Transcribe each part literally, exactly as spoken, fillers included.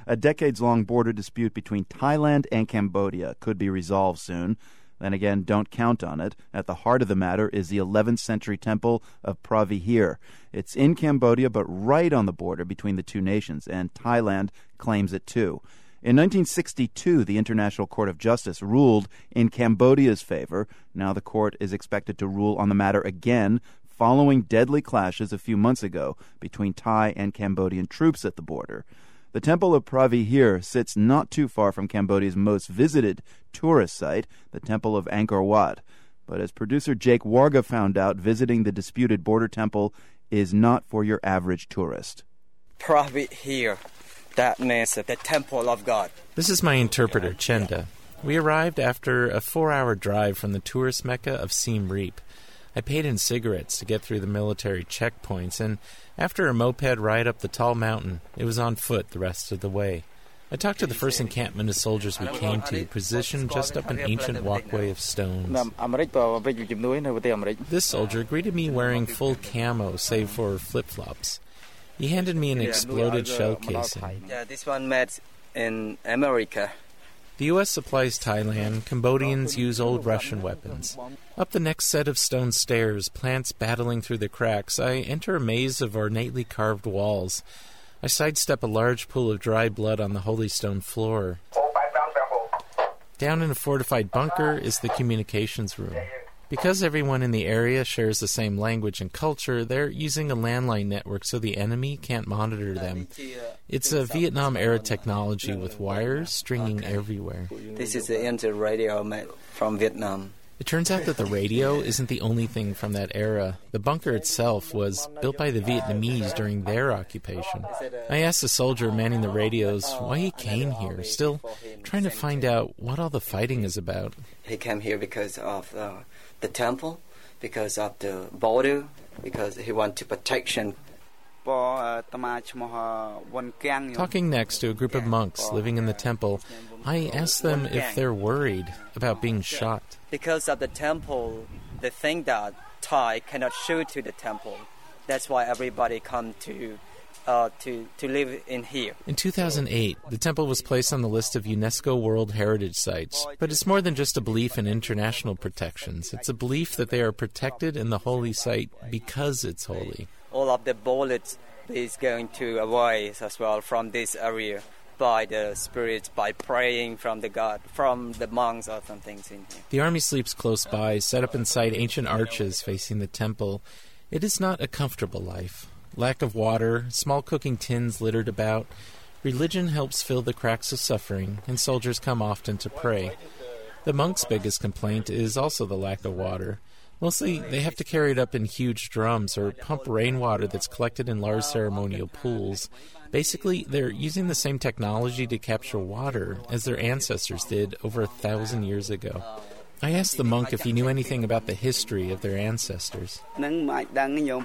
A decades-long border dispute between Thailand and Cambodia could be resolved soon. Then again, don't count on it. At the heart of the matter is the eleventh century temple of Pravihir. It's in Cambodia, but right on the border between the two nations, and Thailand claims it too. In nineteen sixty-two, the International Court of Justice ruled in Cambodia's favor. Now the court is expected to rule on the matter again, following deadly clashes a few months ago between Thai and Cambodian troops at the border. The Temple of Pravihir sits not too far from Cambodia's most visited tourist site, the Temple of Angkor Wat. But as producer Jake Warga found out, visiting the disputed border temple is not for your average tourist. Pravihir, that means the Temple of God. This is my interpreter, Chenda. We arrived after a four-hour drive from the tourist mecca of Siem Reap. I paid in cigarettes to get through the military checkpoints, and after a moped ride up the tall mountain, it was on foot the rest of the way. I talked to the first encampment of soldiers we came to, positioned just up an ancient walkway of stones. This soldier greeted me wearing full camo, save for flip-flops. He handed me an exploded shell casing. Yeah, this one made in America. The U S supplies Thailand. Cambodians use old Russian weapons. Up the next set of stone stairs, plants battling through the cracks, I enter a maze of ornately carved walls. I sidestep a large pool of dry blood on the holy stone floor. Down in a fortified bunker is the communications room. Because everyone in the area shares the same language and culture, they're using a landline network so the enemy can't monitor them. It's a Vietnam-era technology with wires stringing everywhere. This is the inter-radio made from Vietnam. It turns out that the radio isn't the only thing from that era. The bunker itself was built by the Vietnamese during their occupation. I asked the soldier manning the radios why he came here, still trying to find out what all the fighting is about. He came here because of uh, the temple, because of the border, because he wanted protection. Talking next to a group of monks living in the temple, I asked them if they're worried about being shot. Because of the temple, they think that Thai cannot shoot to the temple. That's why everybody come to uh, to to live in here. In two thousand eight, the temple was placed on the list of UNESCO World Heritage Sites. But it's more than just a belief in international protections. It's a belief that they are protected in the holy site because it's holy. All of the bullets is going to away as well from this area by the spirits, by praying from the God, from the monks or some things in here. The army sleeps close by, set up inside ancient arches facing the temple. It is not a comfortable life. Lack of water, small cooking tins littered about. Religion helps fill the cracks of suffering, and soldiers come often to pray. The monks' biggest complaint is also the lack of water. Mostly, they have to carry it up in huge drums or pump rainwater that's collected in large ceremonial pools. Basically, they're using the same technology to capture water as their ancestors did over a thousand years ago. I asked the monk if he knew anything about the history of their ancestors. He doesn't know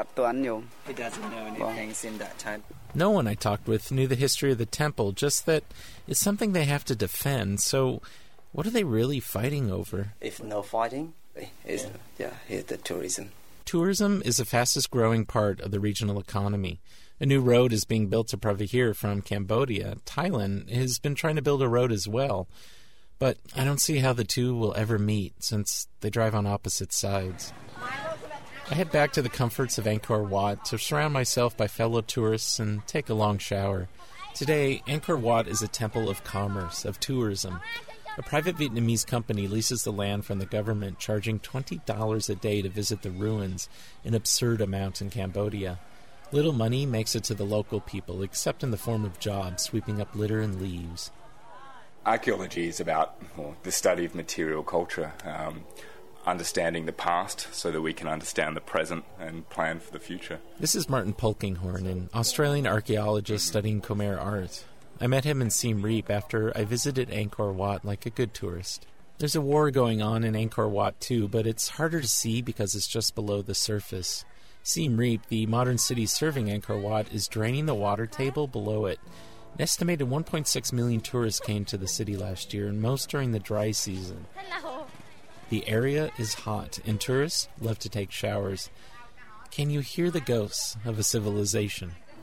anything in that time. No one I talked with knew the history of the temple, just that it's something they have to defend. So, what are they really fighting over? If no fighting, it's, yeah, it's the tourism. Tourism is the fastest growing part of the regional economy. A new road is being built to Pravihir from Cambodia. Thailand has been trying to build a road as well. But I don't see how the two will ever meet, since they drive on opposite sides. I head back to the comforts of Angkor Wat to surround myself by fellow tourists and take a long shower. Today, Angkor Wat is a temple of commerce, of tourism. A private Vietnamese company leases the land from the government, charging twenty dollars a day to visit the ruins, an absurd amount in Cambodia. Little money makes it to the local people, except in the form of jobs sweeping up litter and leaves. Archaeology is about well, the study of material culture, um, understanding the past so that we can understand the present and plan for the future. This is Martin Polkinghorn, an Australian archaeologist studying Khmer art. I met him in Siem Reap after I visited Angkor Wat like a good tourist. There's a war going on in Angkor Wat too, but it's harder to see because it's just below the surface. Siem Reap, the modern city serving Angkor Wat, is draining the water table below it. An estimated one point six million tourists came to the city last year, and most during the dry season. Hello. The area is hot, and tourists love to take showers. Can you hear the ghosts of a civilization?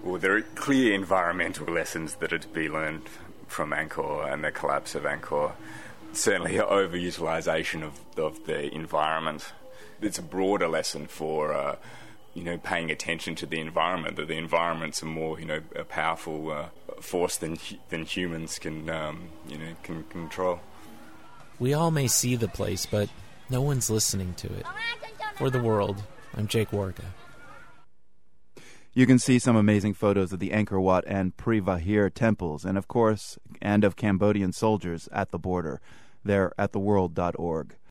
Well, there are clear environmental lessons that are to be learned from Angkor and the collapse of Angkor. Certainly overutilisation of, of the environment. It's a broader lesson for, uh, you know, paying attention to the environment, that the environment's a more, you know, a powerful uh, force than than humans can, um, you know, can control. We all may see the place, but no one's listening to it. For the world, I'm Jake Warga. You can see some amazing photos of the Angkor Wat and Pri Vahir temples, and of course, and of Cambodian soldiers at the border. They're at the world dot org.